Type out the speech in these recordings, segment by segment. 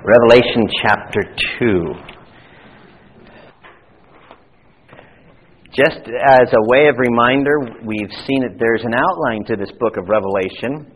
Revelation chapter 2. Just as a way of reminder, we've seen that there's an outline to this book of Revelation.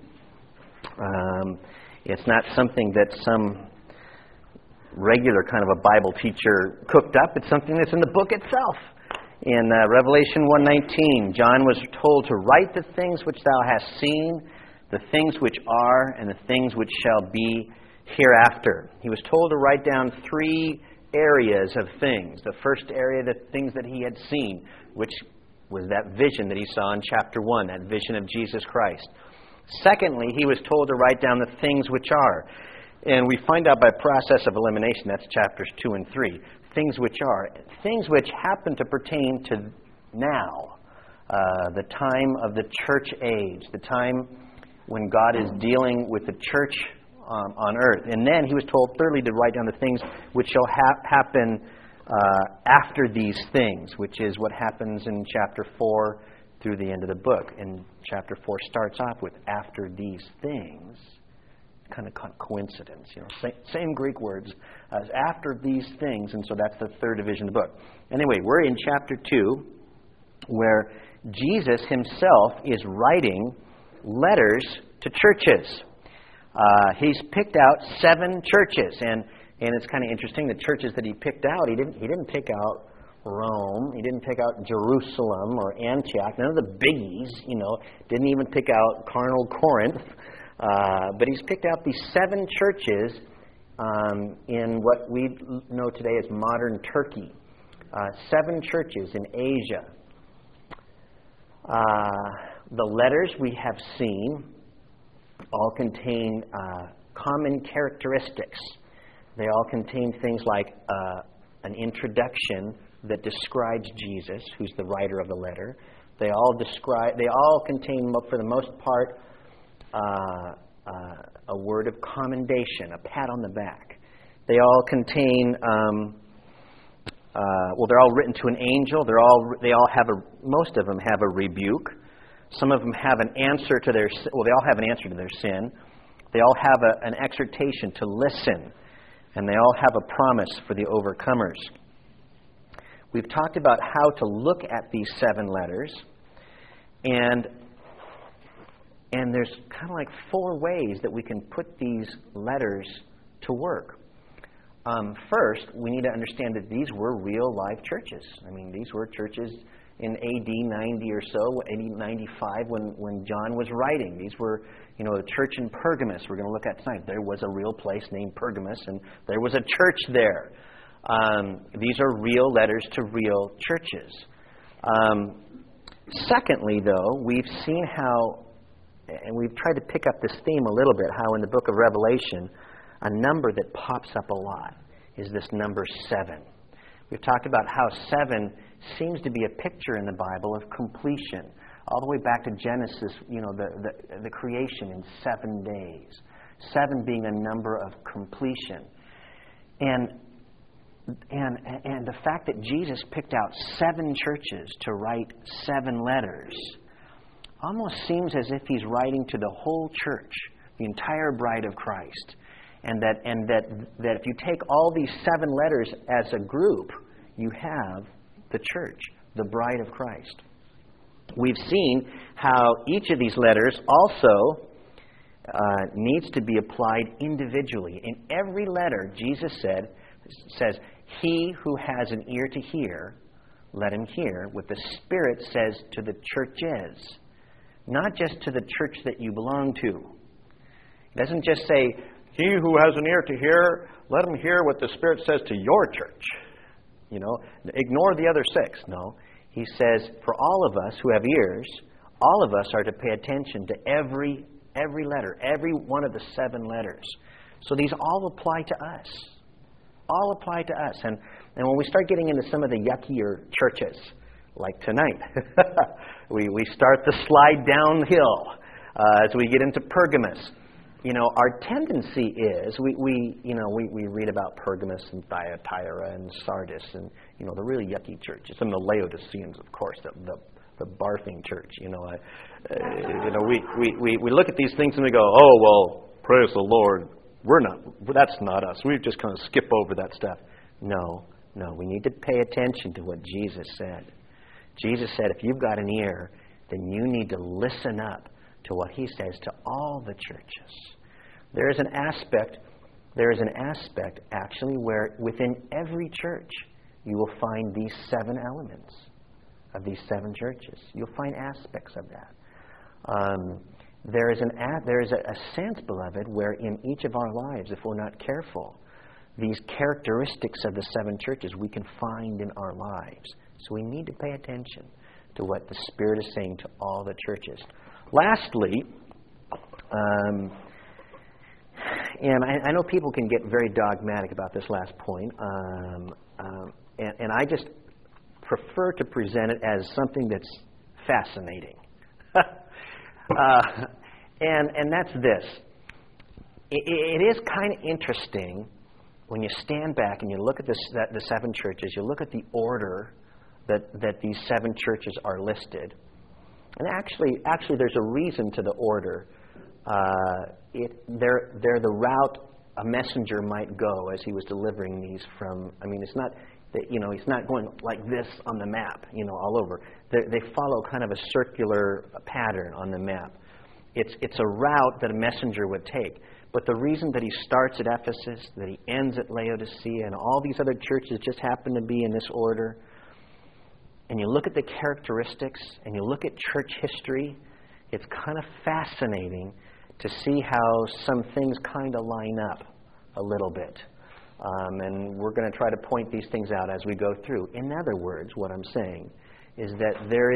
It's not something that some regular kind of a Bible teacher cooked up. It's something that's in the book itself. In Revelation 1:19, John was told to write the things which thou hast seen, the things which are, and the things which shall be hereafter. He was told to write down three areas of things. The first area, the things that he had seen, which was that vision that he saw in chapter 1, that vision of Jesus Christ. Secondly, he was told to write down the things which are. And we find out by process of elimination, that's chapters 2 and 3, things which are. Things which happen to pertain to now, the time of the church age, the time when God is dealing with the church on earth. And then he was told, thirdly, to write down the things which shall happen after these things, which is what happens in chapter 4 through the end of the book. And chapter 4 starts off with after these things. Kind of coincidence, same Greek words as after these things, and so that's the third division of the book. Anyway, we're in chapter 2, where Jesus himself is writing letters to churches. He's picked out 7 churches, and it's kind of interesting. The churches that he picked out, he didn't pick out Rome, he didn't pick out Jerusalem or Antioch, none of the biggies, didn't even pick out carnal Corinth. But he's picked out these 7 churches in what we know today as modern Turkey. 7 churches in Asia. The letters we have seen all contain common characteristics. They all contain things like an introduction that describes Jesus, who's the writer of the letter. They all contain, for the most part, a word of commendation, a pat on the back. They all contain, they're all written to an angel. Most of them have a rebuke. Some of them have an answer to they all have an answer to their sin. They all have an exhortation to listen, and they all have a promise for the overcomers. We've talked about how to look at these 7 letters, and there's kind of like 4 ways that we can put these letters to work. First, we need to understand that these were real life churches. These were churches in AD 90 or so, AD 95 when John was writing. These were, the church in Pergamos we're going to look at tonight. There was a real place named Pergamos, and there was a church there. These are real letters to real churches. Secondly, though, we've seen how, and we've tried to pick up this theme a little bit, how in the book of Revelation, a number that pops up a lot is this number 7. We've talked about how 7 seems to be a picture in the Bible of completion, all the way back to Genesis, the creation in 7 days. 7 being a number of completion. And the fact that Jesus picked out 7 churches to write 7 letters almost seems as if he's writing to the whole church, the entire bride of Christ. And that if you take all these 7 letters as a group, you have the church, the bride of Christ. We've seen how each of these letters also needs to be applied individually. In every letter, Jesus says, he who has an ear to hear, let him hear what the Spirit says to the churches. Not just to the church that you belong to. It doesn't just say, he who has an ear to hear, let him hear what the Spirit says to your church. Ignore the other 6. No. He says, for all of us who have ears, all of us are to pay attention to every letter, every one of the 7 letters. So these all apply to us. All apply to us. And when we start getting into some of the yuckier churches, like tonight, we start the slide downhill as we get into Pergamos. Our tendency is we read about Pergamos and Thyatira and Sardis and the really yucky churches, and the Laodiceans, of course, the barfing church. We look at these things and we go, oh well, praise the Lord, That's not us. We just kind of skip over that stuff. No, we need to pay attention to what Jesus said. Jesus said, if you've got an ear, then you need to listen up to what he says to all the churches. There is an aspect actually where within every church you will find these 7 elements of these 7 churches. You'll find aspects of that. There is a sense, beloved, where in each of our lives, if we're not careful, these characteristics of the 7 churches we can find in our lives. So we need to pay attention to what the Spirit is saying to all the churches. Lastly, and I know people can get very dogmatic about this last point, and I just prefer to present it as something that's fascinating. And that's this. It is kind of interesting when you stand back and you look at the 7 churches, you look at the order that these 7 churches are listed. And actually there's a reason to the order. They're the route a messenger might go as he was delivering these from. I mean, it's not that, he's not going like this on the map, all over. They follow kind of a circular pattern on the map. It's a route that a messenger would take. But the reason that he starts at Ephesus, that he ends at Laodicea, and all these other churches just happen to be in this order, and you look at the characteristics, and you look at church history, it's kind of fascinating to see how some things kind of line up a little bit. And we're going to try to point these things out as we go through. In other words, what I'm saying is that there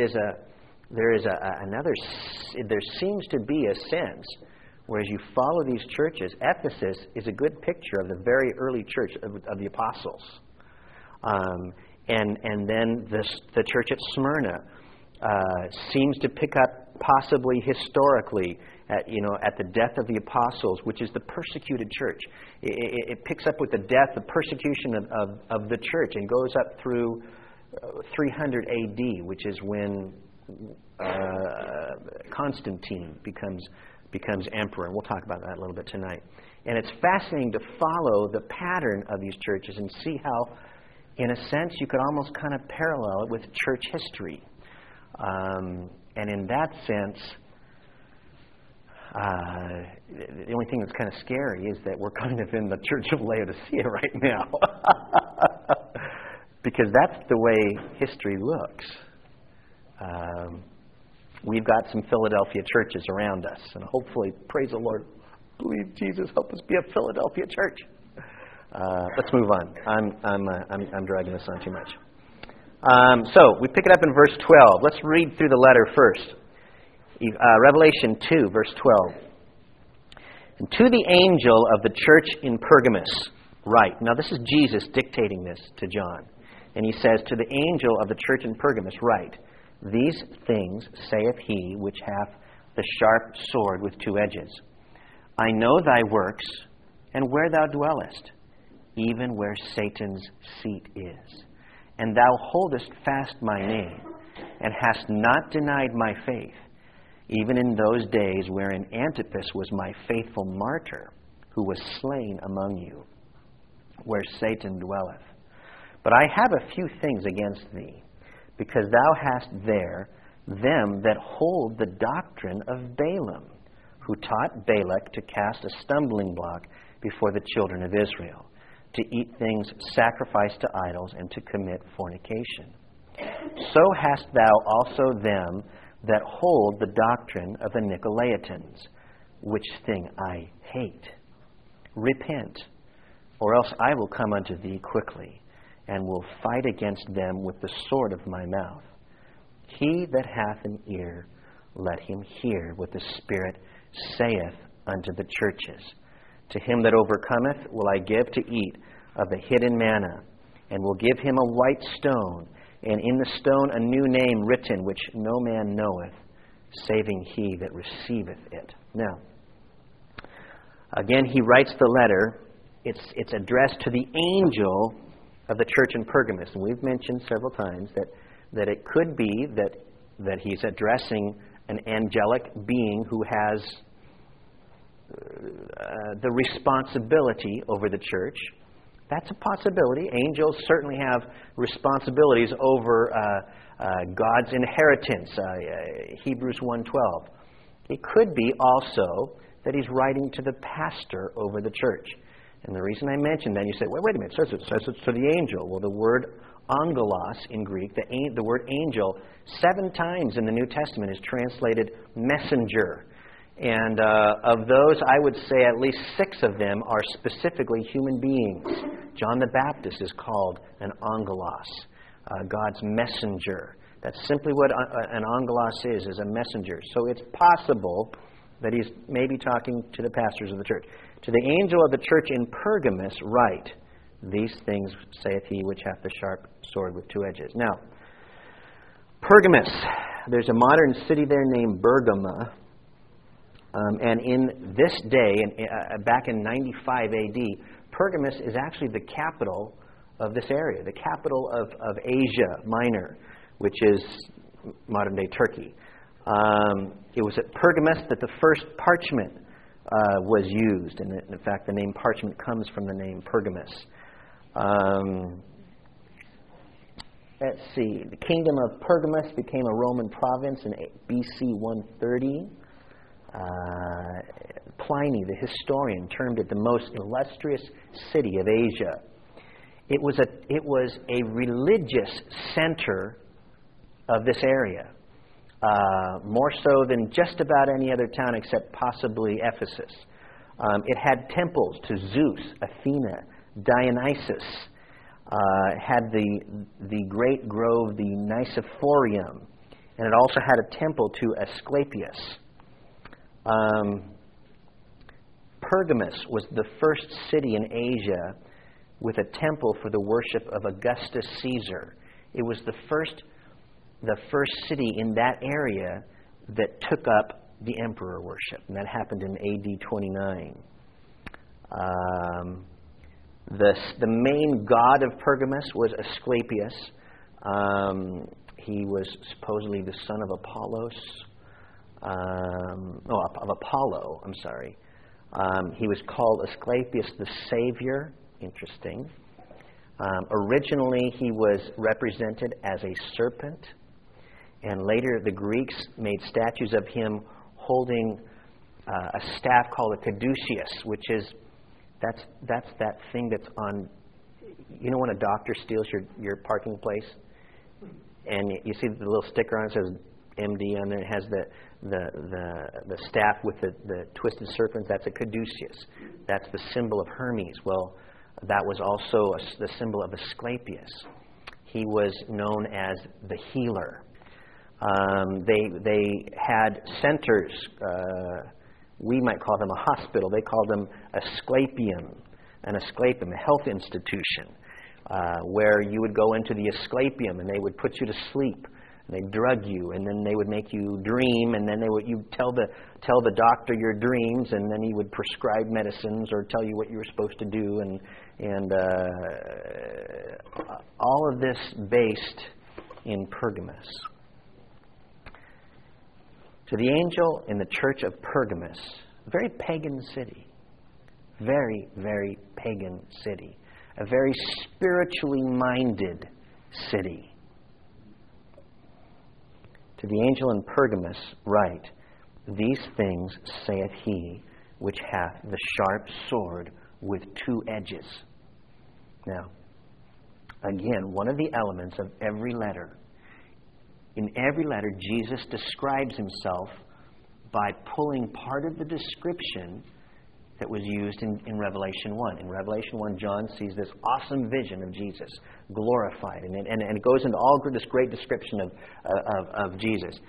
seems to be a sense where as you follow these churches, Ephesus is a good picture of the very early church of the apostles. And then the church at Smyrna seems to pick up possibly historically at the death of the apostles, which is the persecuted church. It picks up with the death, the persecution of the church, and goes up through 300 A.D., which is when Constantine becomes emperor. And we'll talk about that a little bit tonight. And it's fascinating to follow the pattern of these churches and see how, in a sense, you could almost kind of parallel it with church history. And in that sense, the only thing that's kind of scary is that we're kind of in the Church of Laodicea right now. Because that's the way history looks. We've got some Philadelphia churches around us, and hopefully, praise the Lord, believe Jesus, help us be a Philadelphia church. Let's move on. I'm dragging this on too much. So we pick it up in verse 12. Let's read through the letter first. Revelation 2, verse 12. And to the angel of the church in Pergamos, write. Now this is Jesus dictating this to John. And he says, to the angel of the church in Pergamos, write. These things saith he which hath the sharp sword with 2 edges. I know thy works, and where thou dwellest, even where Satan's seat is. And thou holdest fast my name, and hast not denied my faith, even in those days wherein Antipas was my faithful martyr, who was slain among you, where Satan dwelleth. But I have a few things against thee, because thou hast there them that hold the doctrine of Balaam, who taught Balak to cast a stumbling block before the children of Israel, to eat things sacrificed to idols, and to commit fornication. So hast thou also them that hold the doctrine of the Nicolaitans, which thing I hate. Repent, or else I will come unto thee quickly, and will fight against them with the sword of my mouth. He that hath an ear, let him hear what the Spirit saith unto the churches. To him that overcometh will I give to eat of the hidden manna, and will give him a white stone, and in the stone a new name written, which no man knoweth, saving he that receiveth it. Now, again, he writes the letter. It's addressed to the angel of the church in Pergamos. And we've mentioned several times that it could be that he's addressing an angelic being who has the responsibility over the church. That's a possibility. Angels certainly have responsibilities over God's inheritance, Hebrews 1:12. It could be also that he's writing to the pastor over the church. And the reason I mentioned that, you say, wait a minute, it says it's to the angel. Well, the word angelos in Greek, the word angel, 7 times in the New Testament is translated messenger. And of those, I would say at least 6 of them are specifically human beings. John the Baptist is called an angelos, God's messenger. That's simply what an angelos is a messenger. So it's possible that he's maybe talking to the pastors of the church. To the angel of the church in Pergamos write, these things saith he which hath the sharp sword with 2 edges. Now, Pergamos, there's a modern city there named Bergama. And in this day, back in 95 A.D., Pergamos is actually the capital of this area, the capital of Asia Minor, which is modern-day Turkey. It was at Pergamos that the first parchment was used. And in fact, the name parchment comes from the name Pergamos. Let's see. The kingdom of Pergamos became a Roman province in B.C. 130. Pliny, the historian, termed it the most illustrious city of Asia. It was a religious center of this area, more so than just about any other town except possibly Ephesus. It had temples to Zeus, Athena, Dionysus. It had the great grove, the Nicephorium, and it also had a temple to Asclepius. Pergamos was the first city in Asia with a temple for the worship of Augustus Caesar. It was the first city in that area that took up the emperor worship, and that happened in AD 29. The main god of Pergamos was Asclepius. He was supposedly the son of Apollo. He was called Asclepius the Savior. Interesting. Originally, he was represented as a serpent, and later the Greeks made statues of him holding a staff called a caduceus, which is that's that thing that's on. You know when a doctor steals your parking place, and you see the little sticker on it says MD on there. It has the staff with the twisted serpent. That's a caduceus. That's the symbol of Hermes. Well, that was also the symbol of Asclepius. He was known as the healer. They had centers. We might call them a hospital. They called them an Asclepium, a health institution, where you would go into the Asclepium and they would put you to sleep. They'd drug you, and then they would make you dream, and then you'd tell the doctor your dreams, and then he would prescribe medicines or tell you what you were supposed to do, and all of this based in Pergamos. To the angel in the church of Pergamos, a very pagan city, very, very pagan city, a very spiritually minded city. To the angel in Pergamos write, these things saith he which hath the sharp sword with 2 edges. Now, again, one of the elements of every letter. In every letter, Jesus describes himself by pulling part of the description that was used in Revelation 1. In Revelation 1, John sees this awesome vision of Jesus, glorified, and it goes into all this great description of Jesus.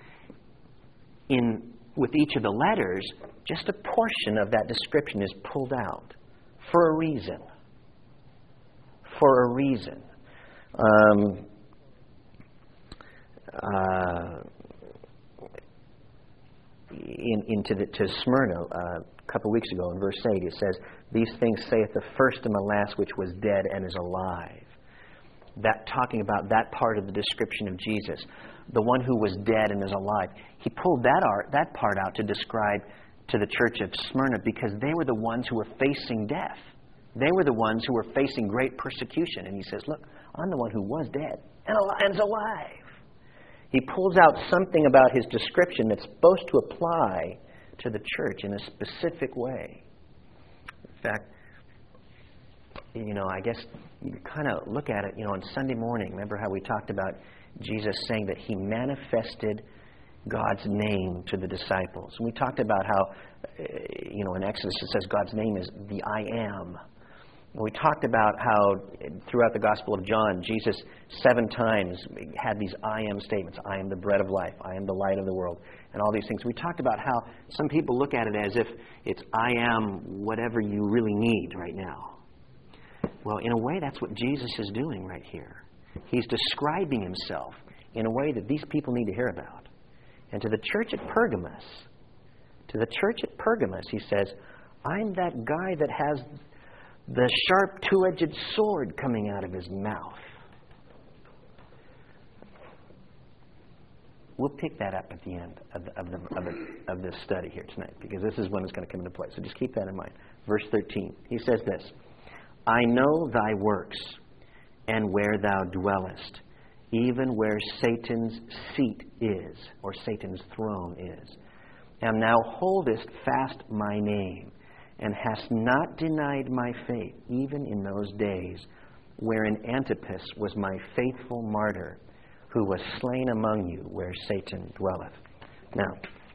With each of the letters, just a portion of that description is pulled out for a reason. For a reason. To Smyrna, a couple of weeks ago in verse 8, it says, these things saith the first and the last which was dead and is alive. That talking about that part of the description of Jesus, the one who was dead and is alive. He pulled that part out to describe to the church of Smyrna because they were the ones who were facing death. They were the ones who were facing great persecution. And he says, look, I'm the one who was dead and alive. He pulls out something about his description that's supposed to apply to the church in a specific way. In fact, I guess you kind of look at it, on Sunday morning. Remember how we talked about Jesus saying that he manifested God's name to the disciples. And we talked about how, in Exodus it says God's name is the I am. And we talked about how throughout the Gospel of John, Jesus 7 times had these I am statements. I am the bread of life. I am the light of the world. And all these things. We talked about how some people look at it as if it's I am whatever you really need right now. Well, in a way, that's what Jesus is doing right here. He's describing himself in a way that these people need to hear about. And to the church at Pergamos, he says, I'm that guy that has the sharp two-edged sword coming out of his mouth. We'll pick that up at the end of this study here tonight, because this is when it's going to come into play. So just keep that in mind. Verse 13, he says this, I know thy works, and where thou dwellest, even where Satan's seat is, or Satan's throne is. And thou holdest fast my name, and hast not denied my faith, even in those days wherein Antipas was my faithful martyr, who was slain among you where Satan dwelleth. Now,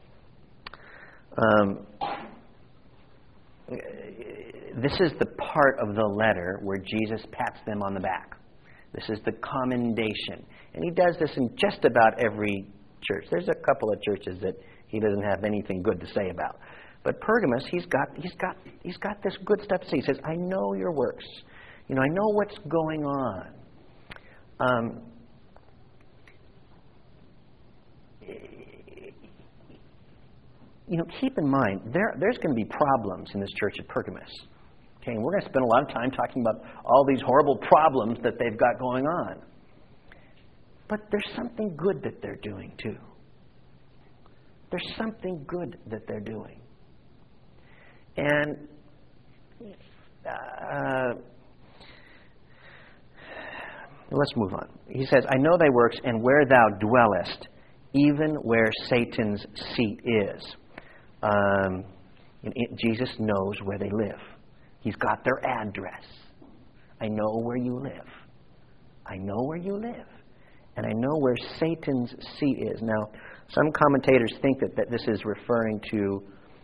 this is the part of the letter where Jesus pats them on the back. This is the commendation. And he does this in just about every church. There's a couple of churches that he doesn't have anything good to say about. But Pergamos, he's got this good stuff to say. He says, I know your works. I know what's going on. Keep in mind, there's going to be problems in this church at Pergamos. Okay, and we're going to spend a lot of time talking about all these horrible problems that they've got going on. But there's something good that they're doing, too. There's something good that they're doing. And let's move on. He says, I know thy works, and where thou dwellest, even where Satan's seat is. Jesus knows where they live. He's got their address. I know where you live. I know where you live. And I know where Satan's seat is. Now, some commentators think that this is referring to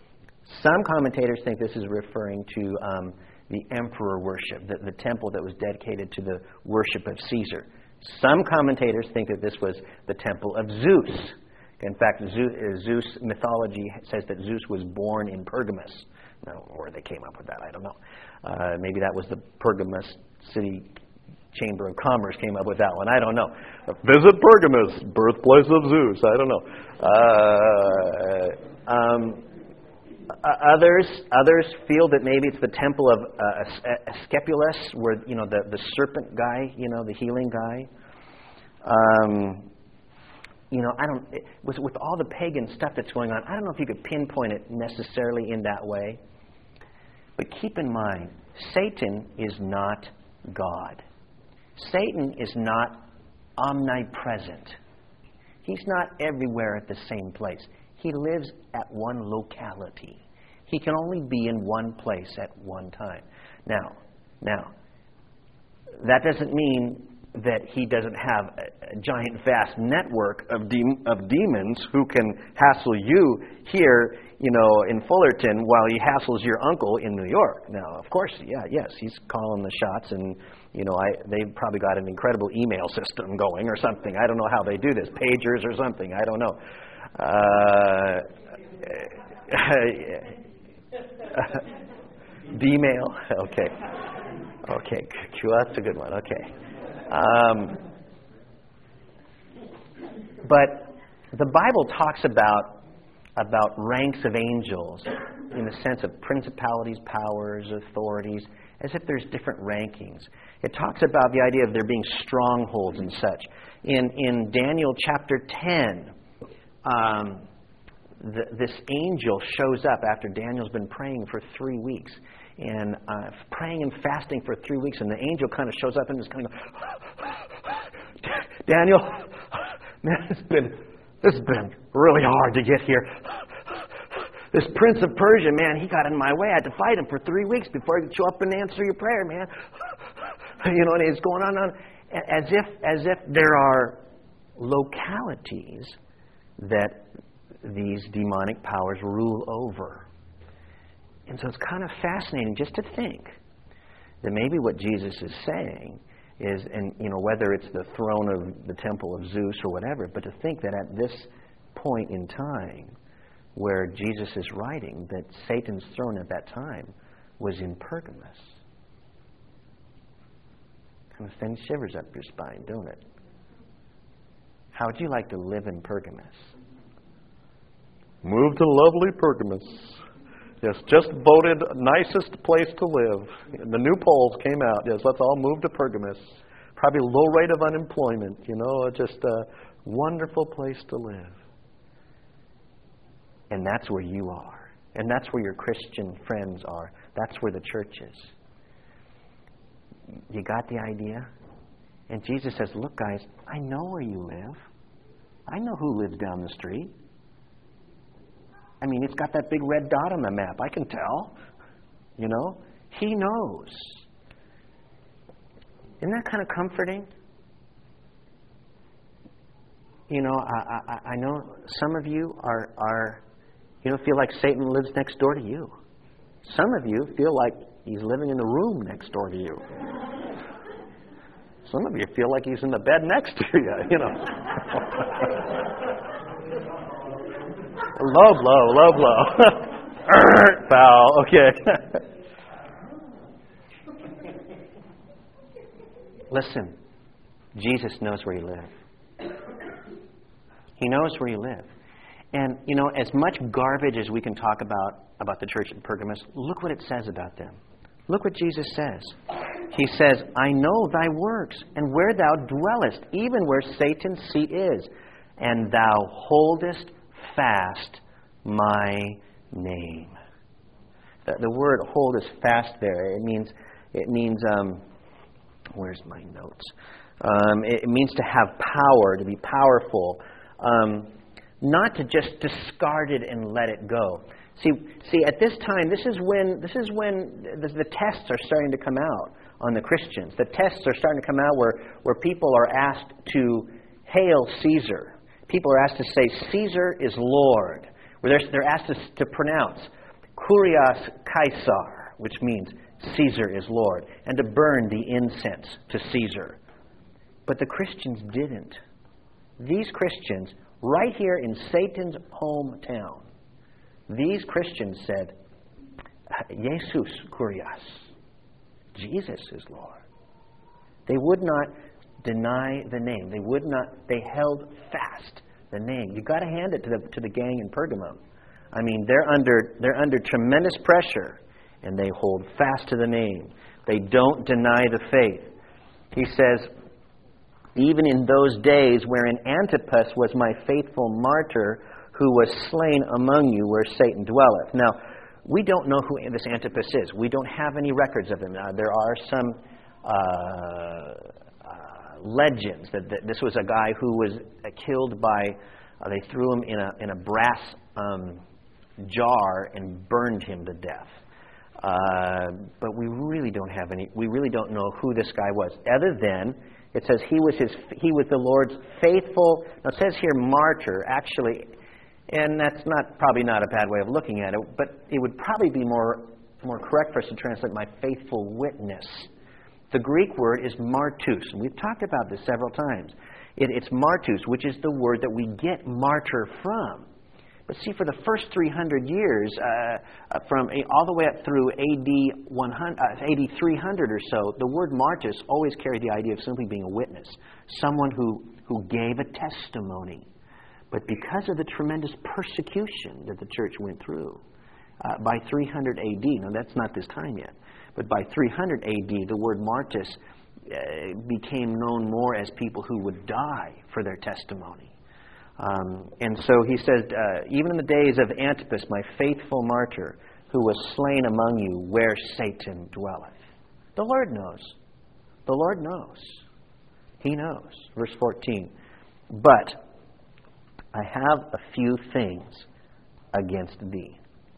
the emperor worship, the temple that was dedicated to the worship of Caesar. Some commentators think that this was the temple of Zeus. In fact, Zeus mythology says that Zeus was born in Pergamos. Now, where they came up with that, I don't know. Maybe that was the Pergamos City Chamber of Commerce came up with that one. I don't know. Visit Pergamos, birthplace of Zeus. I don't know. Others feel that maybe it's the temple of Asclepius, where the serpent guy, the healing guy. With all the pagan stuff that's going on, I don't know if you could pinpoint it necessarily in that way. But keep in mind, Satan is not God. Satan is not omnipresent. He's not everywhere at the same place. He lives at one locality. He can only be in one place at one time. Now, that doesn't mean that he doesn't have a giant, vast network of demons who can hassle you here, in Fullerton, while he hassles your uncle in New York. Now, of course, yes, he's calling the shots, and they've probably got an incredible email system going or something. I don't know how they do this, pagers or something. I don't know. D-mail. Okay, that's a good one. Okay. But the Bible talks about ranks of angels in the sense of principalities, powers, authorities, as if there's different rankings. It talks about the idea of there being strongholds and such. In Daniel chapter 10, this angel shows up after Daniel's been praying for 3 weeks. And praying and fasting for 3 weeks. And the angel kind of shows up and is kind of, Daniel, man, this has been really hard to get here. This Prince of Persia, man, he got in my way. I had to fight him for 3 weeks before he could show up and answer your prayer, man. You know, and it's going on as if there are localities that these demonic powers rule over. And so it's kind of fascinating just to think that maybe what Jesus is saying is, and you know, whether it's the throne of the temple of Zeus or whatever, but to think that at this point in time where Jesus is writing, that Satan's throne at that time was in Pergamos. Kind of sends shivers up your spine, don't it? How would you like to live in Pergamos? Move to lovely Pergamos. Yes, just voted nicest place to live. The new polls came out. Yes, let's all move to Pergamos. Probably low rate of unemployment, you know, just a wonderful place to live. And that's where you are. And that's where your Christian friends are. That's where the church is. You got the idea? And Jesus says, look, guys, I know where you live. I know who lives down the street. I mean, it's got that big red dot on the map. I can tell. You know? He knows. Isn't that kind of comforting? You know, I know some of you are you know, feel like Satan lives next door to you. Some of you feel like he's living in the room next door to you. Some of you feel like he's in the bed next to you, you know. Low blow. Foul. Okay. Listen, Jesus knows where you live. He knows where you live. And, you know, as much garbage as we can talk about the church in Pergamos, look what it says about them. Look what Jesus says. He says, I know thy works, and where thou dwellest, even where Satan's seat is, and thou holdest fast my name. The word hold is fast there. It means where's my notes? It means to have power, to be powerful, not to just discard it and let it go. See, at this time, this is when the tests are starting to come out on the Christians. The tests are starting to come out where people are asked to hail Caesar. People are asked to say, Caesar is Lord. Where they're asked to pronounce Kurios Caesar, which means Caesar is Lord, and to burn the incense to Caesar. But the Christians didn't. These Christians, right here in Satan's hometown, these Christians said, Jesus Kurios. Jesus is Lord. They would not deny the name. They held fast the name. You've got to hand it to the gang in Pergamum. I mean, they're under tremendous pressure, and they hold fast to the name. They don't deny the faith. He says, even in those days wherein Antipas was my faithful martyr, who was slain among you where Satan dwelleth. Now, we don't know who this Antipas is. We don't have any records of him. There are some legends that this was a guy who was killed by, they threw him in a brass jar and burned him to death. But we really don't know who this guy was, other than it says he was the Lord's faithful. Now it says here martyr, actually, and that's probably not a bad way of looking at it, but it would probably be more correct for us to translate my faithful witness. The Greek word is martus, and we've talked about this several times. It's martus, which is the word that we get martyr from. But see, for the first 300 years, from all the way up through AD 300 or so, the word martus always carried the idea of simply being a witness, someone who gave a testimony. But because of the tremendous persecution that the church went through, by 300 AD, now that's not this time yet, but by 300 AD, the word martus became known more as people who would die for their testimony. And so he says, even in the days of Antipas, my faithful martyr, who was slain among you, where Satan dwelleth. The Lord knows. The Lord knows. He knows. Verse 14. But I have a few things against thee.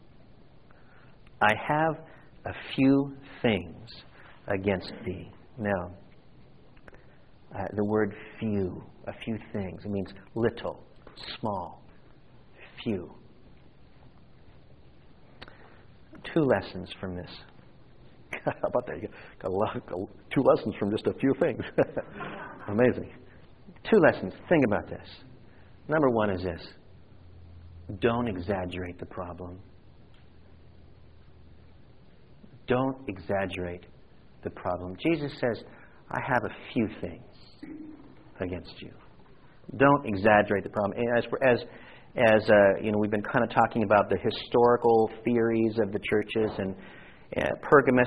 I have a few things against thee. Now, the word few, a few things, it means little, small, few. 2 lessons from this. How about that? You got 2 lessons from just a few things. Amazing. 2 lessons. Think about this. Number 1 is this. Don't exaggerate the problem. Don't exaggerate the problem. Jesus says, I have a few things against you. Don't exaggerate the problem. As we've been kind of talking about the historical theories of the churches, and Pergamos,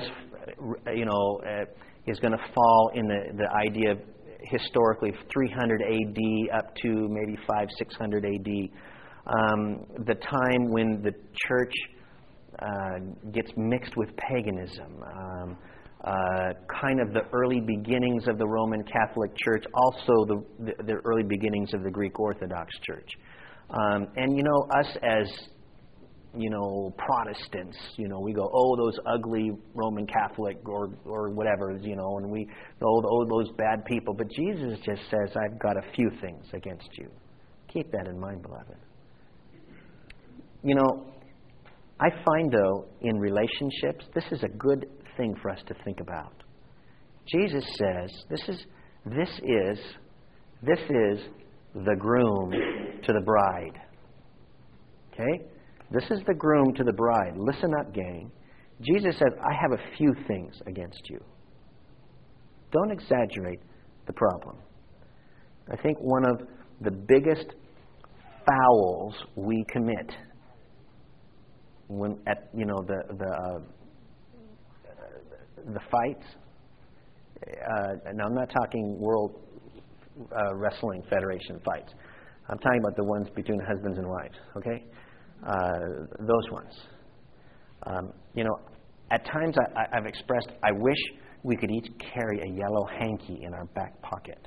is going to fall in the idea of historically 300 A.D. up to maybe 600 A.D. The time when the church gets mixed with paganism, kind of the early beginnings of the Roman Catholic Church, also the early beginnings of the Greek Orthodox Church. And us as Protestants, we go, oh, those ugly Roman Catholic or whatever, and we go, oh, those bad people. But Jesus just says, I've got a few things against you. Keep that in mind, beloved. I find, though, in relationships, this is a good thing for us to think about. Jesus says, this is the groom to the bride. Okay? This is the groom to the bride. Listen up, gang. Jesus says, I have a few things against you. Don't exaggerate the problem. I think one of the biggest fouls we commit when at the fights. Now I'm not talking World Wrestling Federation fights. I'm talking about the ones between husbands and wives. Okay, those ones. At times I've expressed, I wish we could each carry a yellow hanky in our back pocket,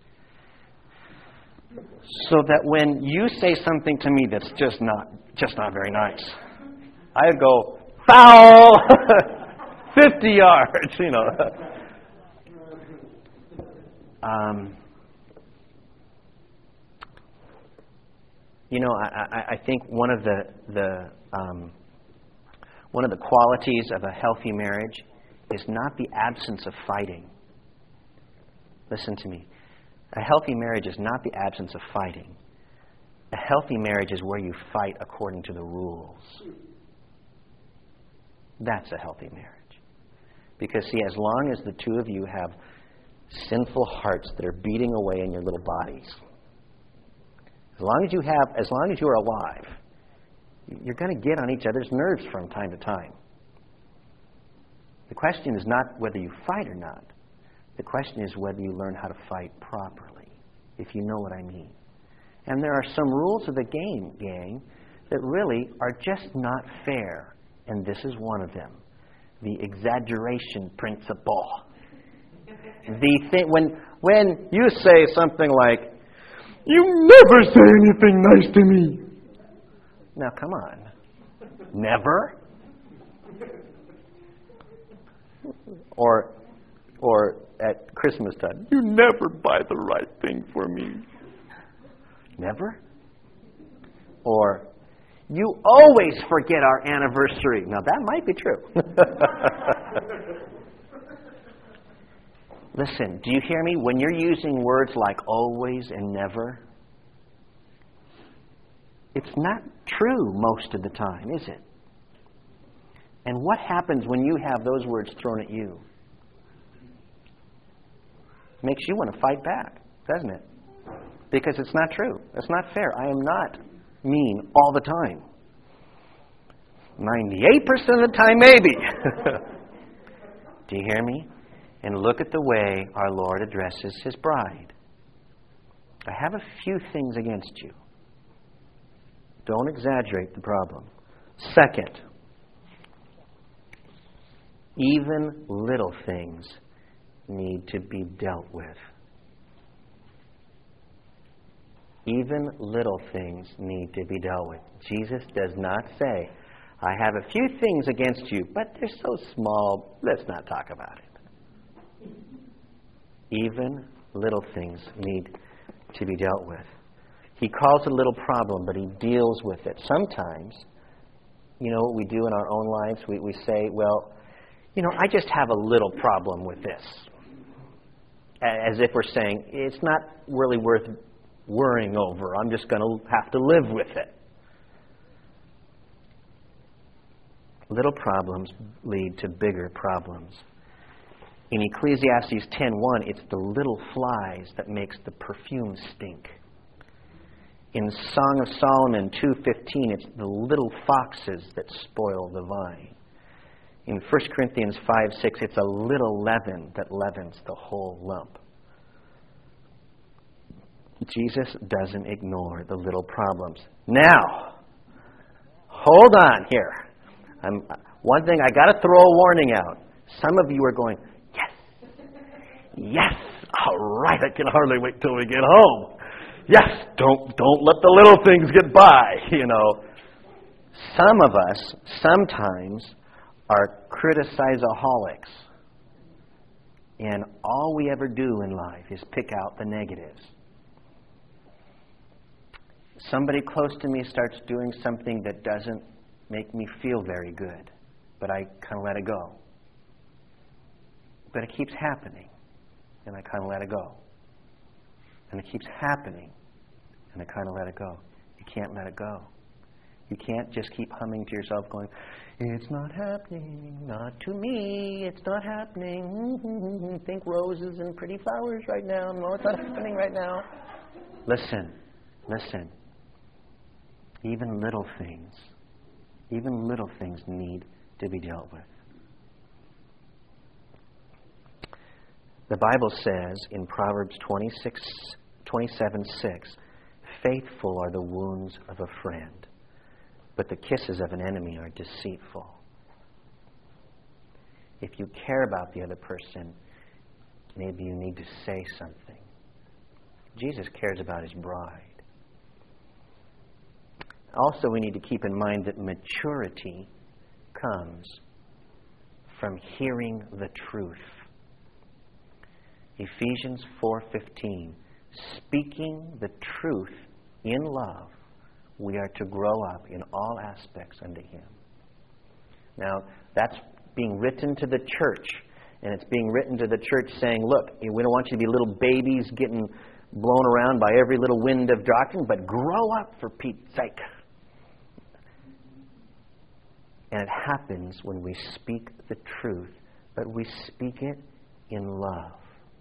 so that when you say something to me that's just not very nice, I go, foul, 50 yards, I think one of the qualities of a healthy marriage is not the absence of fighting. Listen to me. A healthy marriage is not the absence of fighting. A healthy marriage is where you fight according to the rules. That's a healthy marriage. Because, see, as long as the two of you have sinful hearts that are beating away in your little bodies, as long as you are alive, you're going to get on each other's nerves from time to time. The question is not whether you fight or not. The question is whether you learn how to fight properly, if you know what I mean. And there are some rules of the game, gang, that really are just not fair. And this is one of them. The exaggeration principle. When you say something like, "You never say anything nice to me." Now, come on. Never? Or at Christmas time, "You never buy the right thing for me." Never? Or, "You always forget our anniversary." Now, that might be true. Listen, do you hear me? When you're using words like always and never, it's not true most of the time, is it? And what happens when you have those words thrown at you? Makes you want to fight back, doesn't it? Because it's not true. It's not fair. I am not mean all the time. 98% of the time, maybe. Do you hear me? And look at the way our Lord addresses His bride. I have a few things against you. Don't exaggerate the problem. Second, even little things need to be dealt with. Even little things need to be dealt with. Jesus does not say, I have a few things against you, but they're so small, let's not talk about it. Even little things need to be dealt with. He calls it a little problem, but he deals with it. Sometimes, you know what we do in our own lives? We say, well, you know, I just have a little problem with this. As if we're saying, it's not really worth worrying over. I'm just going to have to live with it. Little problems lead to bigger problems. In Ecclesiastes 10:1, it's the little flies that makes the perfume stink. In Song of Solomon 2:15, it's the little foxes that spoil the vine. In 1 Corinthians 5:6, it's a little leaven that leavens the whole lump. Jesus doesn't ignore the little problems. Now, hold on here. One thing, I got to throw a warning out. Some of you are going, yes, all right, I can hardly wait till we get home. Yes, don't let the little things get by, you know. Some of us sometimes are criticizeaholics. And all we ever do in life is pick out the negatives. Somebody close to me starts doing something that doesn't make me feel very good, but I kind of let it go. But it keeps happening, and I kind of let it go. And it keeps happening, and I kind of let it go. You can't let it go. You can't just keep humming to yourself going, it's not happening, not to me, it's not happening. Think roses and pretty flowers right now. No, it's not happening right now. Listen. Even little things need to be dealt with. The Bible says in Proverbs 27:6, faithful are the wounds of a friend, but the kisses of an enemy are deceitful. If you care about the other person, maybe you need to say something. Jesus cares about his bride. Also, we need to keep in mind that maturity comes from hearing the truth. Ephesians 4:15, speaking the truth in love, we are to grow up in all aspects unto Him. Now, that's being written to the church, and it's being written to the church saying, look, we don't want you to be little babies getting blown around by every little wind of doctrine, but grow up for Pete's sake. And it happens when we speak the truth, but we speak it in love.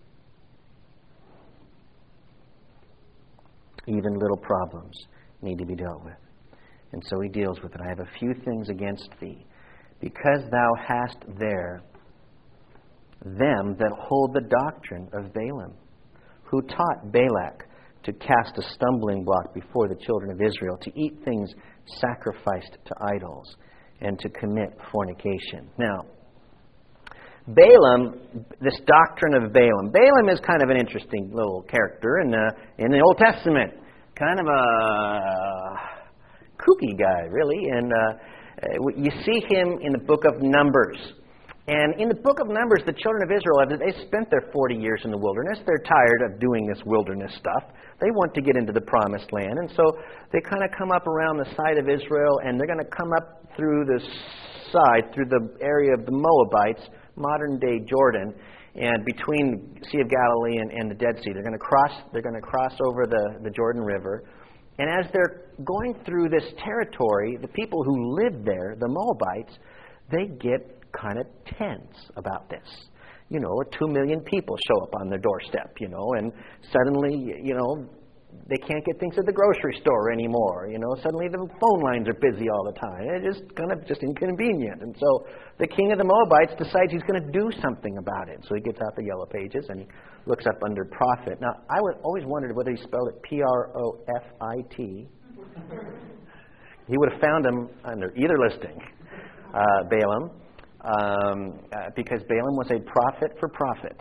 Even little problems need to be dealt with. And so he deals with it. I have a few things against thee, because thou hast there them that hold the doctrine of Balaam, who taught Balak to cast a stumbling block before the children of Israel, to eat things sacrificed to idols, and to commit fornication. Now, Balaam, this doctrine of Balaam is kind of an interesting little character in the Old Testament. Kind of a kooky guy, really. And you see him in the book of Numbers. And in the book of Numbers, the children of Israel, they spent their 40 years in the wilderness. They're tired of doing this wilderness stuff. They want to get into the promised land. And so they kind of come up around the side of Israel, and they're going to come up through the side, through the area of the Moabites, modern-day Jordan, and between the Sea of Galilee and the Dead Sea. They're going to cross over the Jordan River. And as they're going through this territory, the people who live there, the Moabites, they get kind of tense about this. 2 million people show up on their doorstep, and suddenly, they can't get things at the grocery store anymore. Suddenly the phone lines are busy all the time. It's just inconvenient. And so the king of the Moabites decides he's going to do something about it. So he gets out the yellow pages and he looks up under prophet. Now, I always wondered whether he spelled it Profit. He would have found him under either listing, Balaam, because Balaam was a prophet for profit.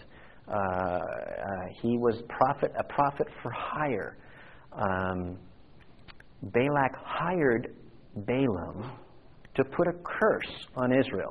He was a prophet for hire. Balak hired Balaam to put a curse on Israel.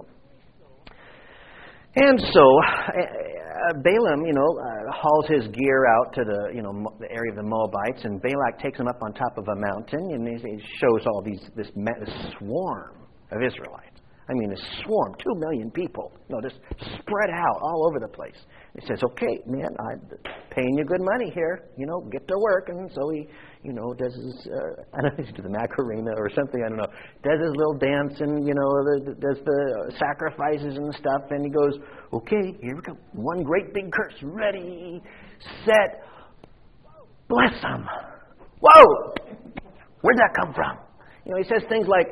And so Balaam, hauls his gear out to the area of the Moabites, and Balak takes him up on top of a mountain, and he shows all this swarm of Israelites. I mean, a swarm, 2 million people, just spread out all over the place. He says, "Okay, man, I'm paying you good money here. Get to work." And so he, does his, I don't know if he does the Macarena or something. I don't know. Does his little dance and does the sacrifices and stuff. And he goes, "Okay, here we go. One great big curse. Ready, set, bless them." Whoa! Where'd that come from? He says things like,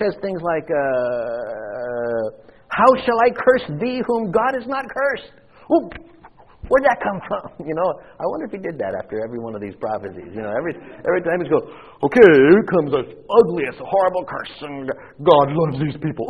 "How shall I curse thee whom God has not cursed?" Ooh, where'd that come from? I wonder if he did that after every one of these prophecies. Every time he goes, "Okay, here comes the ugliest, horrible curse, and God loves these people."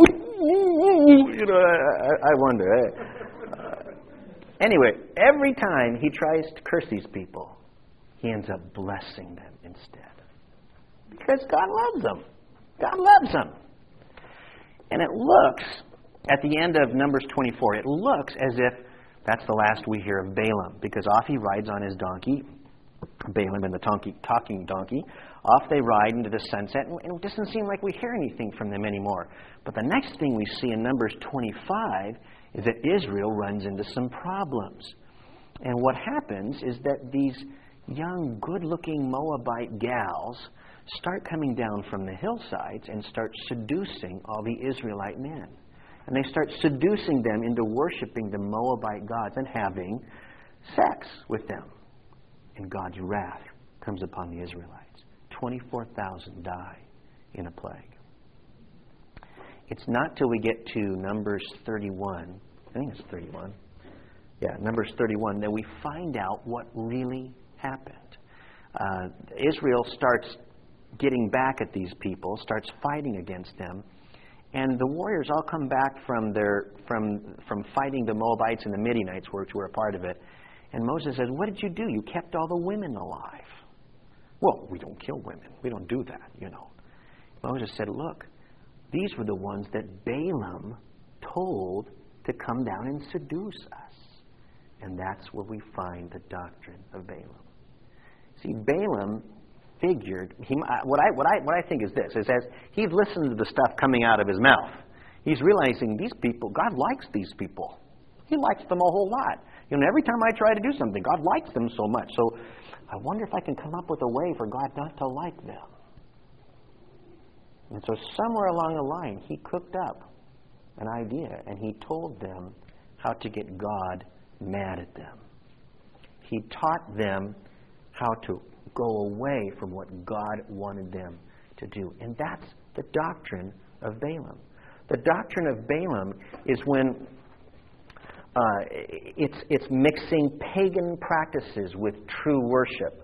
I wonder. Anyway, every time he tries to curse these people, he ends up blessing them instead. Because God loves them. God loves them. And it looks, at the end of Numbers 24, it looks as if that's the last we hear of Balaam, because off he rides on his donkey, Balaam and the talking donkey. Off they ride into the sunset, and it doesn't seem like we hear anything from them anymore. But the next thing we see in Numbers 25 is that Israel runs into some problems. And what happens is that these young, good-looking Moabite gals start coming down from the hillsides and start seducing all the Israelite men. And they start seducing them into worshiping the Moabite gods and having sex with them. And God's wrath comes upon the Israelites. 24,000 die in a plague. It's not till we get to Numbers 31, I think it's 31. Yeah, Numbers 31, that we find out what really happened. Israel starts getting back at these people, starts fighting against them, and the warriors all come back from fighting the Moabites and the Midianites, which were a part of it. And Moses says, "What did you do? You kept all the women alive." "Well, we don't kill women. We don't do that, Moses said, "Look, these were the ones that Balaam told to come down and seduce us." And that's where we find the doctrine of Balaam. See, Balaam figured, what I think is this, is as he's listened to the stuff coming out of his mouth, he's realizing these people, God likes these people. He likes them a whole lot. Every time I try to do something, God likes them so much. So I wonder if I can come up with a way for God not to like them. And so somewhere along the line, he cooked up an idea, and he told them how to get God mad at them. He taught them how to go away from what God wanted them to do. And that's the doctrine of Balaam. The doctrine of Balaam is when it's mixing pagan practices with true worship.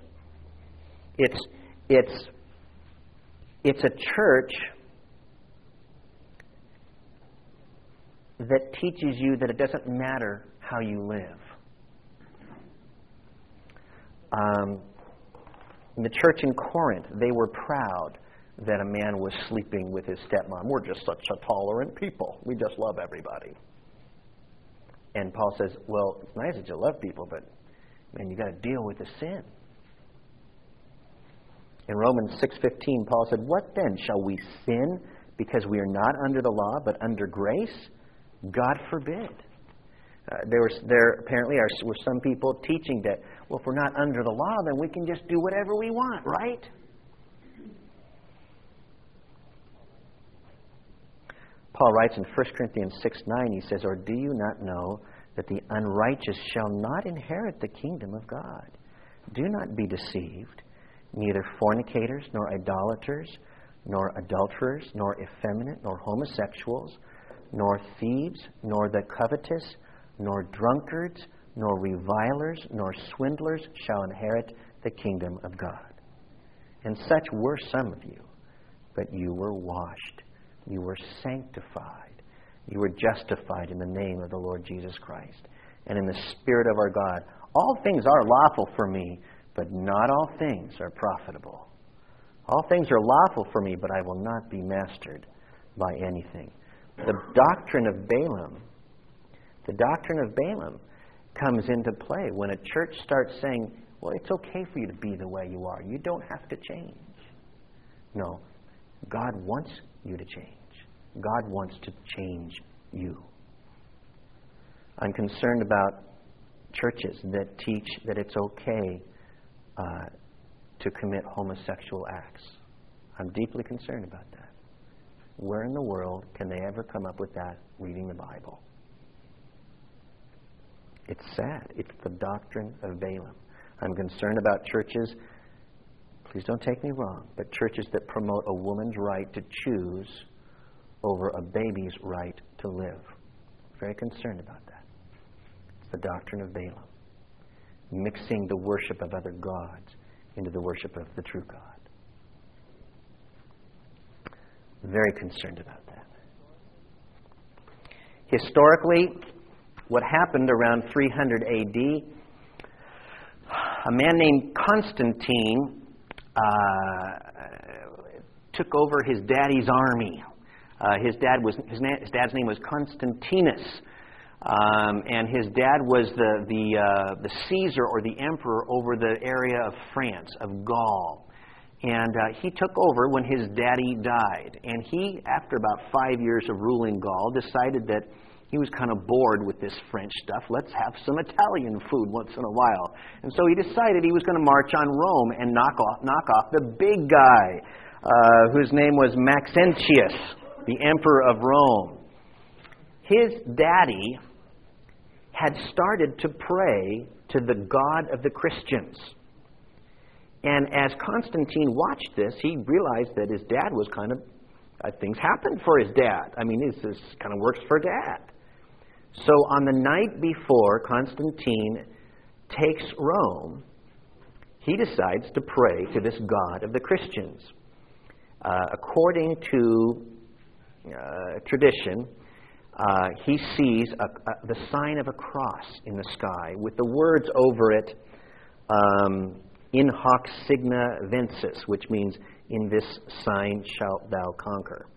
It's a church that teaches you that it doesn't matter how you live. In the church in Corinth, they were proud that a man was sleeping with his stepmom. "We're just such a tolerant people. We just love everybody." And Paul says, "Well, it's nice that you love people, but, man, you got to deal with the sin." In Romans 6:15, Paul said, "What then? Shall we sin because we are not under the law, but under grace? God forbid." There apparently were some people teaching that, well, if we're not under the law, then we can just do whatever we want, right? Paul writes in 1 Corinthians 6:9, he says, "Or do you not know that the unrighteous shall not inherit the kingdom of God? Do not be deceived. Neither fornicators, nor idolaters, nor adulterers, nor effeminate, nor homosexuals, nor thieves, nor the covetous, nor drunkards, nor revilers, nor swindlers shall inherit the kingdom of God." And such were some of you. but you were washed. You were sanctified. You were justified in the name of the Lord Jesus Christ and in the Spirit of our God. All things are lawful for me, but not all things are profitable. All things are lawful for me, but I will not be mastered by anything. The doctrine of Balaam comes into play when a church starts saying, well, it's okay for you to be the way you are. You don't have to change. No, God wants you to change. God wants to change you. I'm concerned about churches that teach that it's okay to commit homosexual acts. I'm deeply concerned about that. Where in the world can they ever come up with that reading the Bible? It's sad. It's the doctrine of Balaam. I'm concerned about churches, please don't take me wrong, but churches that promote a woman's right to choose over a baby's right to live. Very concerned about that. It's the doctrine of Balaam. Mixing the worship of other gods into the worship of the true God. Very concerned about that. Historically, what happened around 300 A.D., a man named Constantine took over his daddy's army. His dad's name was Constantinus, and his dad was the Caesar or the emperor over the area of France, of Gaul. And he took over when his daddy died. And he, after about 5 years of ruling Gaul, decided that he was kind of bored with this French stuff. Let's have some Italian food once in a while. And so he decided he was going to march on Rome and knock off the big guy, whose name was Maxentius, the emperor of Rome. His daddy had started to pray to the God of the Christians. And as Constantine watched this, he realized that his dad was kind of, things happened for his dad. I mean, this kind of works for dad. So on the night before Constantine takes Rome, he decides to pray to this God of the Christians. According to tradition, he sees the sign of a cross in the sky with the words over it, in hoc signa vences, which means, in this sign shalt thou conquer.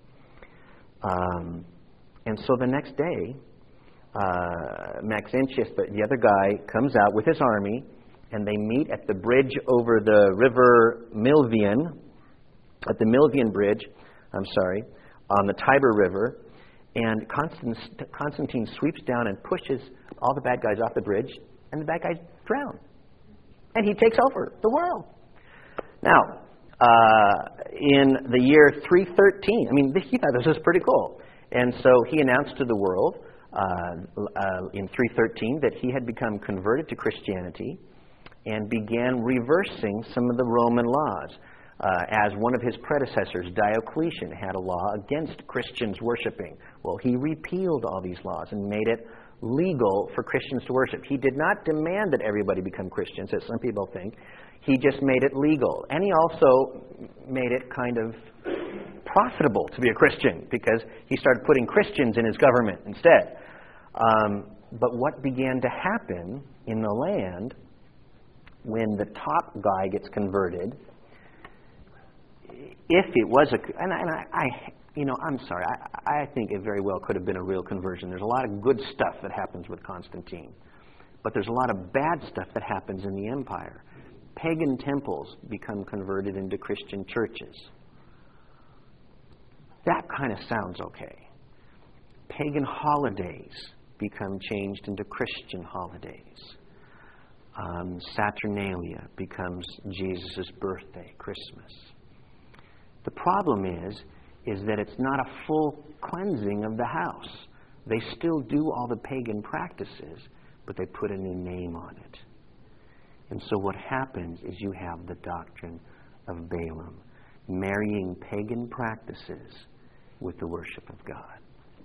And so the next day, Maxentius, the other guy, comes out with his army, and they meet at the bridge over the river Milvian, at the Milvian Bridge, on the Tiber River, and Constantine sweeps down and pushes all the bad guys off the bridge, and the bad guys drown. And he takes over the world. Now, in the year 313, he thought this was pretty cool. And so he announced to the world in 313 that he had become converted to Christianity and began reversing some of the Roman laws. As one of his predecessors, Diocletian, had a law against Christians worshiping. Well, he repealed all these laws and made it legal for Christians to worship. He did not demand that everybody become Christians, as some people think. He just made it legal. And he also made it kind of profitable to be a Christian, because he started putting Christians in his government instead. But what began to happen in the land when the top guy gets converted, if it was I'm sorry, I think it very well could have been a real conversion. There's a lot of good stuff that happens with Constantine, but there's a lot of bad stuff that happens in the empire. Pagan temples become converted into Christian churches. That kind of sounds okay. Pagan holidays become changed into Christian holidays. Saturnalia becomes Jesus' birthday, Christmas. The problem is that it's not a full cleansing of the house. They still do all the pagan practices, but they put a new name on it. And so what happens is you have the doctrine of Balaam, marrying pagan practices with the worship of God.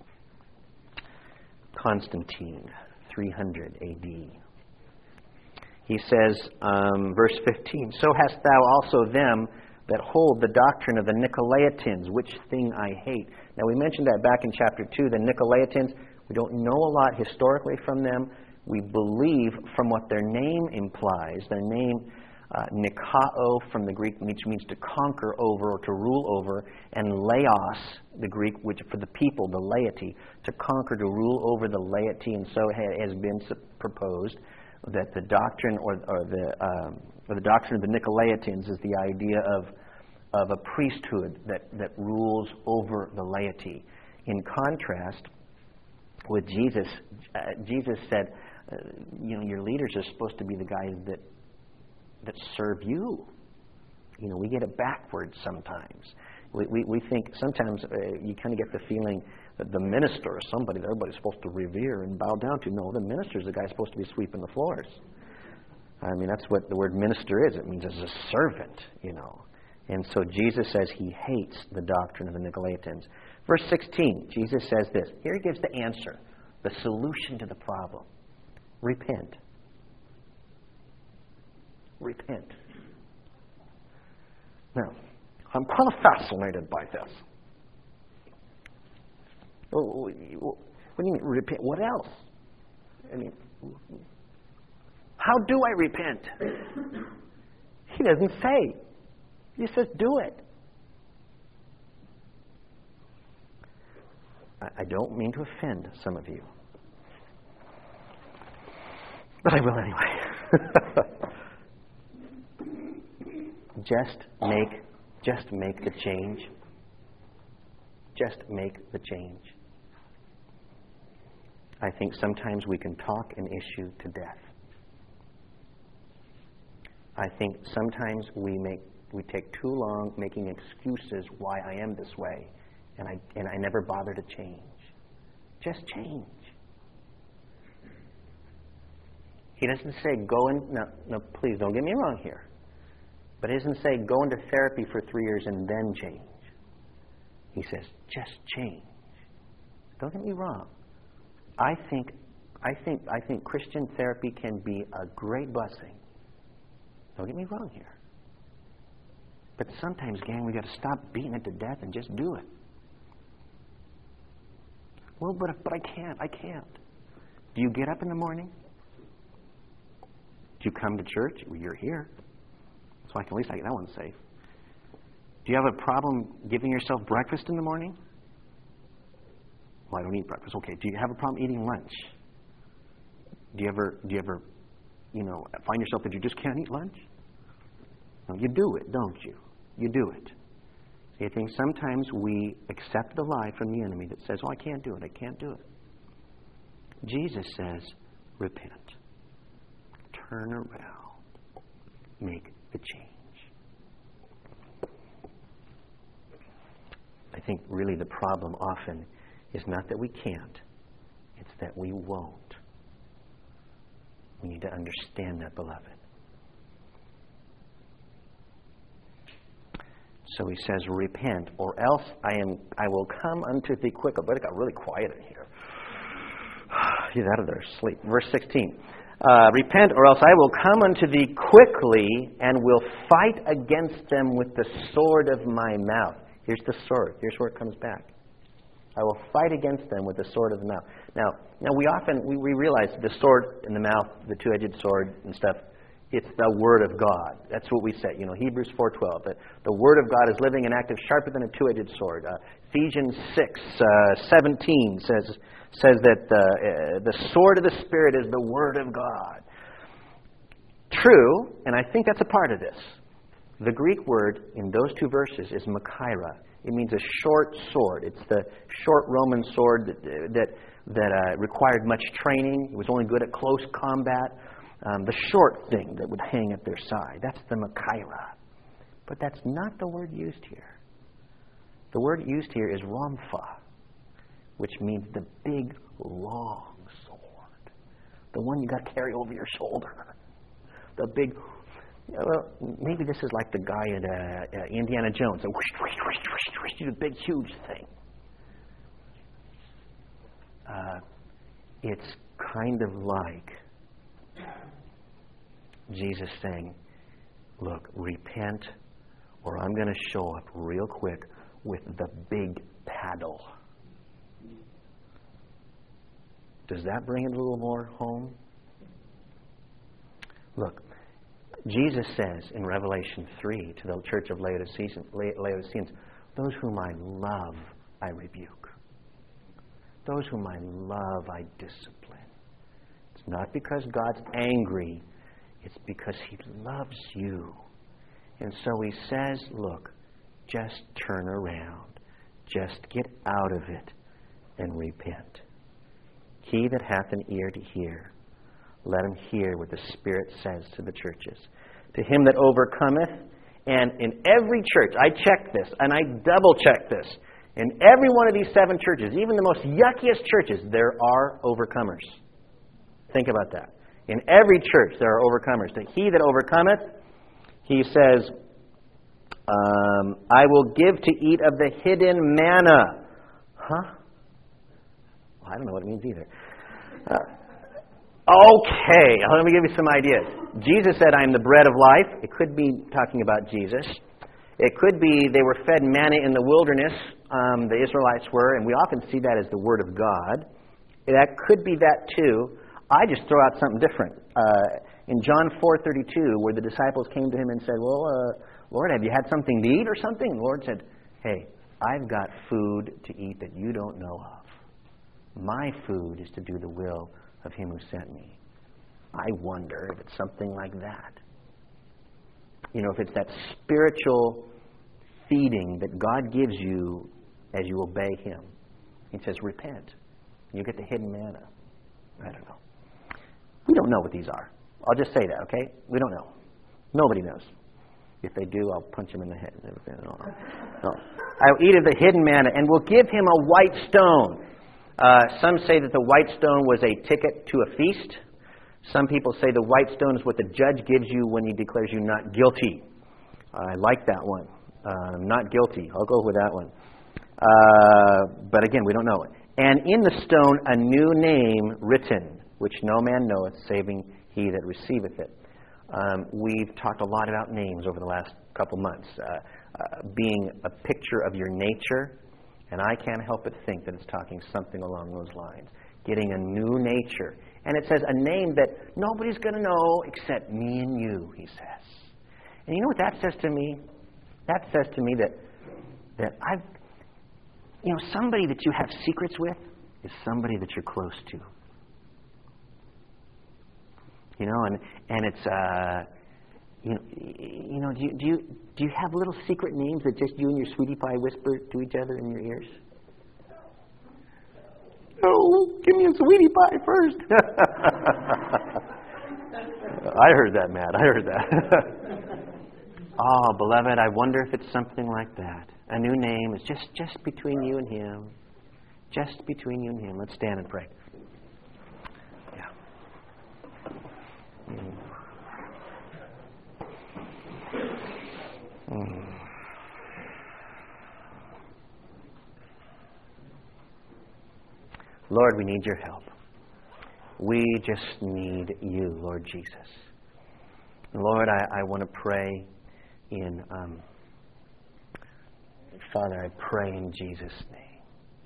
Constantine, 300 A.D. He says, verse 15, so hast thou also them that hold the doctrine of the Nicolaitans, which thing I hate. Now, we mentioned that back in chapter 2, the Nicolaitans. We don't know a lot historically from them. We believe from what their name implies, their name, Nikao from the Greek, which means to conquer over or to rule over, and laos, the Greek, which for the people, the laity, to conquer, to rule over the laity. And so it has been proposed that the doctrine or the doctrine of the Nicolaitans is the idea of a priesthood that rules over the laity. In contrast with Jesus, Jesus said, your leaders are supposed to be the guys that serve you. We get it backwards sometimes. We think sometimes you kind of get the feeling that the minister is somebody that everybody's supposed to revere and bow down to. No, the minister is the guy supposed to be sweeping the floors. I mean, that's what the word minister is. It means as a servant, And so Jesus says he hates the doctrine of the Nicolaitans. Verse 16, Jesus says this. Here he gives the answer, the solution to the problem. Repent. Repent. Now, I'm kind of fascinated by this. What do you mean, repent? What else? I mean, how do I repent? He doesn't say. He says, do it. I don't mean to offend some of you. But I will anyway. Just make the change. Just make the change. I think sometimes we can talk an issue to death. I think sometimes we take too long making excuses why I am this way, and I never bother to change. Just change. He doesn't say go in. No, please don't get me wrong here. But he doesn't say go into therapy for 3 years and then change. He says just change. Don't get me wrong. I think Christian therapy can be a great blessing. Don't get me wrong here. But sometimes, gang, we got to stop beating it to death and just do it. Well, but I can't. Do you get up in the morning? Do you come to church? Well, you're here. So at least I get that one safe. Do you have a problem giving yourself breakfast in the morning? Well, I don't eat breakfast. Okay. Do you have a problem eating lunch? Do you ever find yourself that you just can't eat lunch? No, you do it, don't you? You do it. See, I think sometimes we accept the lie from the enemy that says, I can't do it. I can't do it. Jesus says, repent. Turn around. Make the change. I think really the problem often is not that we can't. It's that we won't. We need to understand that, beloved. So he says, repent, or else I will come unto thee quickly. But it got really quiet in here. Get out of there, sleep. Verse 16. Repent, or else I will come unto thee quickly, and will fight against them with the sword of my mouth. Here's the sword. Here's where it comes back. I will fight against them with the sword of the mouth. Now we often realize the sword in the mouth, the two-edged sword and stuff, it's the Word of God. That's what we say. Hebrews 4:12. That the Word of God is living and active, sharper than a two-edged sword. Ephesians 6:17 says that the sword of the Spirit is the Word of God. True, and I think that's a part of this. The Greek word in those two verses is machaira. It means a short sword. It's the short Roman sword that required much training. It was only good at close combat. The short thing that would hang at their side. That's the machaira. But that's not the word used here. The word used here is ramphah, which means the big, long sword. The one you got to carry over your shoulder. The big... Well, maybe this is like the guy at Indiana Jones. The big, huge thing. It's kind of like Jesus saying, look, repent, or I'm going to show up real quick with the big paddle. Does that bring it a little more home? Look, Jesus says in Revelation 3 to the church of Laodiceans, those whom I love, I rebuke. Those whom I love, I discipline. It's not because God's angry. It's because He loves you. And so He says, look, just turn around. Just get out of it and repent. He that hath an ear to hear, let him hear what the Spirit says to the churches. To him that overcometh, and in every church, I checked this, and I double-checked this. In every one of these 7 churches, even the most yuckiest churches, there are overcomers. Think about that. In every church, there are overcomers. To he that overcometh, He says, I will give to eat of the hidden manna. Huh? Well, I don't know what it means either. Okay, let me give you some ideas. Jesus said, I am the bread of life. It could be talking about Jesus. It could be they were fed manna in the wilderness, the Israelites were, and we often see that as the Word of God. That could be that too. I just throw out something different. In John 4:32, where the disciples came to Him and said, well, Lord, have you had something to eat or something? And the Lord said, hey, I've got food to eat that you don't know of. My food is to do the will of Him who sent me. I wonder if it's something like that. You know, if it's that spiritual feeding that God gives you as you obey Him. He says, repent. You get the hidden manna. I don't know. We don't know what these are. I'll just say that, okay? We don't know. Nobody knows. If they do, I'll punch them in the head. No. I will eat of the hidden manna and will give him a white stone. Some say that the white stone was a ticket to a feast. Some people say the white stone is what the judge gives you when he declares you not guilty. I like that one. Not guilty. I'll go with that one. But again, we don't know it. And in the stone a new name written, which no man knoweth, saving he that receiveth it. We've talked a lot about names over the last couple months, being a picture of your nature, and I can't help but think that it's talking something along those lines. Getting a new nature. And it says a name that nobody's going to know except me and you, he says. And you know what that says to me? That says to me that somebody that you have secrets with is somebody that you're close to. You know, and it's do you have little secret names that just you and your sweetie pie whisper to each other in your ears? Oh, give me a sweetie pie first. I heard that, Matt. I heard that. Oh, beloved, I wonder if it's something like that. A new name is just between you and Him. Just between you and Him. Let's stand and pray. Lord, we need your help. We just need you, Lord Jesus. Lord, I want to pray in, Father, I pray in Jesus' name.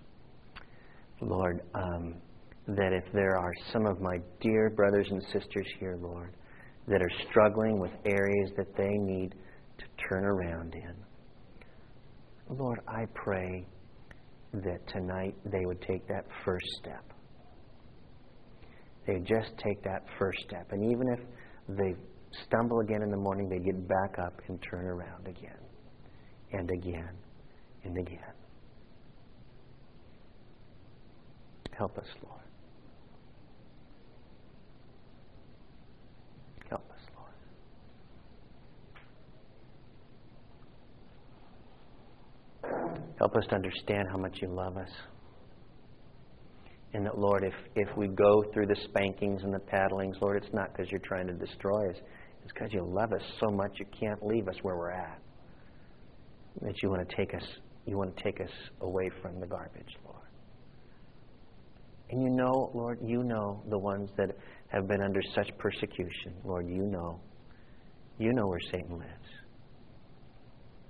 Lord, that if there are some of my dear brothers and sisters here, Lord, that are struggling with areas that they need to turn around in, Lord, I pray that tonight they would take that first step. They would just take that first step. And even if they stumble again in the morning, they get back up and turn around again and again and again. Help us, Lord. Help us, Lord. Help us to understand how much you love us. And that, Lord, if we go through the spankings and the paddlings, Lord, it's not because you're trying to destroy us. It's because you love us so much you can't leave us where we're at. That you want to take us away from the garbage, Lord. And you know, Lord, you know the ones that have been under such persecution. Lord, you know where Satan lives.